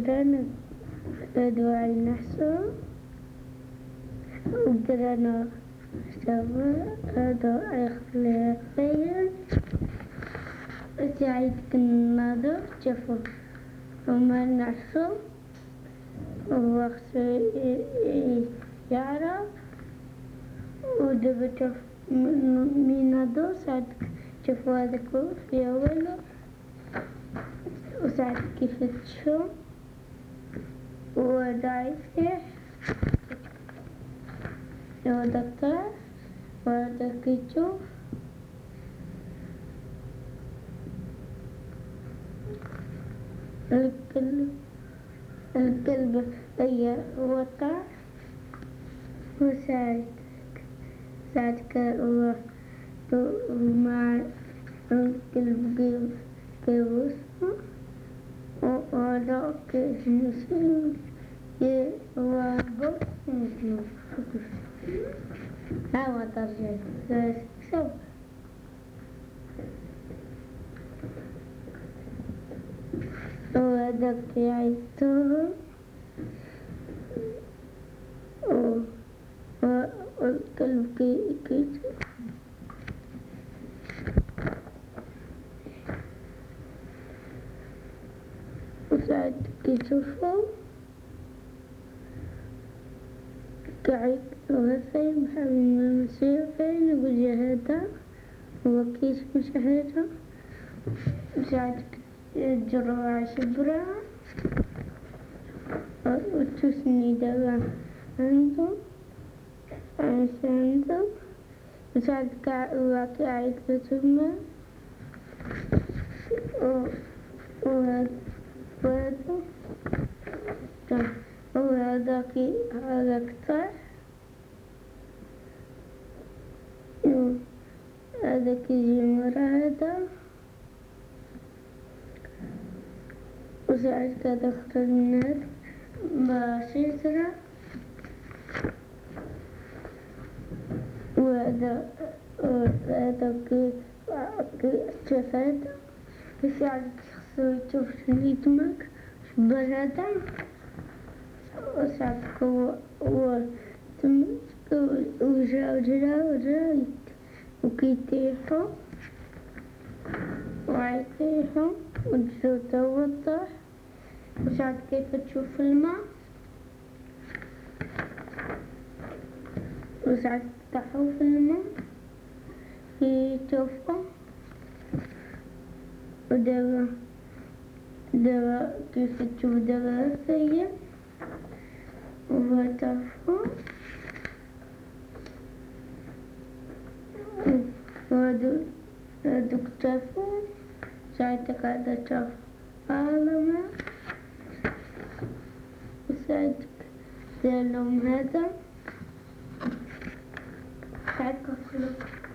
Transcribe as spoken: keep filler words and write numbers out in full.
وقدرنا ندوي نحسو وقدرنا نسوي هذا إخلاقيا سعيد كنا نضر شوفوا وما نحسو ووقت يعرف ودبت من هذا سعد شوفوا هذا في أوله وسعد كيف تشوف ودايفه ودكتور ودكتور الكلب الكلب هي وقع وسعد سعد كهو مع الكلب كيوس وهذا كيسمى يوابو ها ما ترجع شوف وهذاك يعيطون والكلب كي كي وسعد كيشوفو قاعد وفين محمد مسير فين وجهته وكيس مشاهده سعد الجروع شبرا وتسني دوا عنده عنده وسعد قاعد كتمه وهذا وهذا كي هذا كتر هذا كي جمر هذا وسعد كذا خرج من هذا بسيطرة وهذا هذا كي شاف هذا وسعد خصو يشوف شنو يتمك بردا وسعد هو هو تمك وجا وجا وجا وكيتيحو وعيتيحو وجو توضح وسعد كيف تشوف الماء وسعد فتحوا في الماء يشوفوا ودوا دوا كيف تشوف دوا سيء وفتحوا ودو اكتفوا ساعتها قاعدة تشوف عالمه وساعتها دار لهم هذا ساعتها